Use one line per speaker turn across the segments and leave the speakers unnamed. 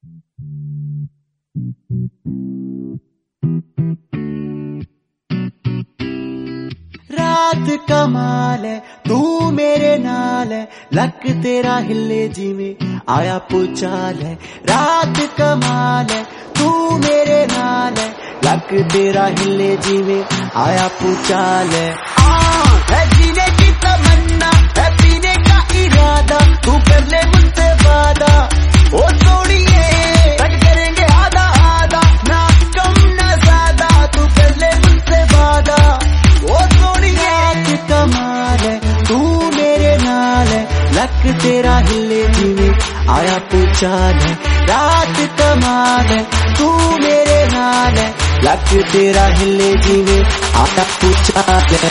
रात कमाल है तू मेरे नाल है, लक तेरा हिले जिवें आया पुचाल है। रात कमाल है तू मेरे नाल है, लक तेरा हिले जिवें आया पुचाल है। जीने की तमन्ना है, पीने का इरादा, तू कर ले मुझसे वादा। ओ सोनिए तक करेंगे आधा आधा, ना कम ना ज्यादा, तू कर ले मुझसे वादा। ओ सोनिए कमाल है तू मेरे नाल है, लक तेरा हिले जिवें आया पुचाल है। रात कमाल है तू मेरे नाल है, लक तेरा हिले जिवें आया पुचाल है।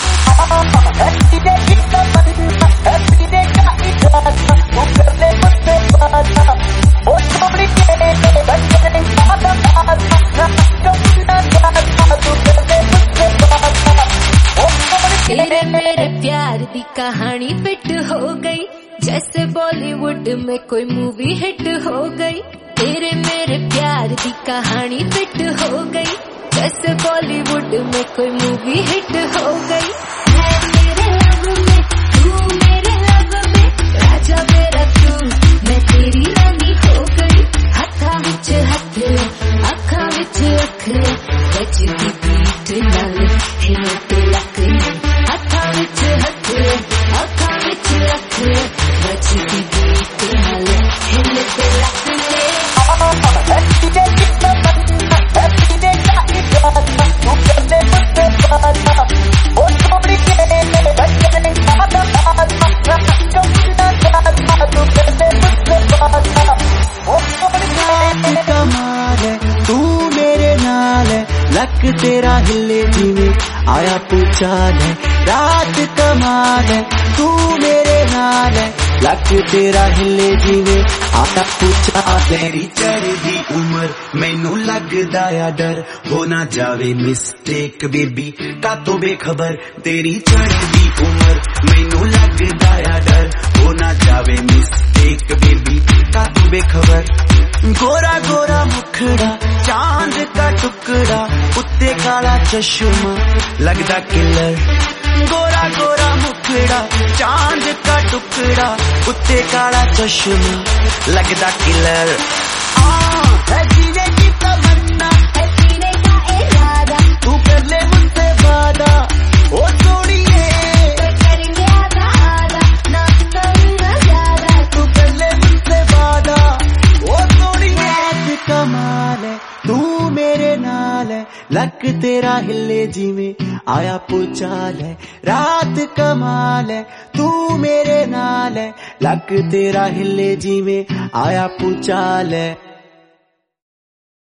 तेरे मेरे प्यार दी कहानी फिट हो गई, जैसे बॉलीवुड में कोई मूवी हिट हो गई। तेरे मेरे प्यार दी कहानी फिट हो गई, जैसे बॉलीवुड में कोई मूवी हिट हो गई। मैं तेरे लव में, तू मेरे लव में, राजा मेरा तू, मैं तेरी रानी हो गई। हथा विच हथ, अखा विच अख, बजदी बीट नाल हिल ते लक। हथा विच हथ, अखा विच अख, बजदी बीट नाल हिल ते लक।
कमाल है तू मेरे नाल है, लक तेरा हिले जिवें आया पुचाल है। रात कमाल है तू मेरे नाल है, लक तेरा हिले जिवें आया पुचाल है।
तेरी चढ़दी उमर मैनू लगदा या डर, हो ना जावे मिस्टेक बेबी का तो बेखबर। तेरी चढ़दी उमर मैनू लगदा या डर, हो ना जावे मिस्टेक बेबी का तो बेखबर।
गोरा गोरा मुखड़ा चांद का टुकड़ा, उत्ते काला चश्मा लगदा किलर। गोरा गोरा मुखड़ा चांद का टुकड़ा, उत्ते काला चश्मा लगदा किलर। जीने की तमन्ना
है, जीने का इरादा,
तू कर ले मुझसे वादा। ओ सोनिए
करेंगे आधा आधा, ना कम ना ज्यादा,
तू कर ले मुझसे वादा। ओ सोनिए कमाल है तू मेरे नाल है, लक तेरा हिले जिवें आया पुचाल है। रात कमाल है तू मेरे नाल है, लक तेरा हिले जिवें आया पुचाल है।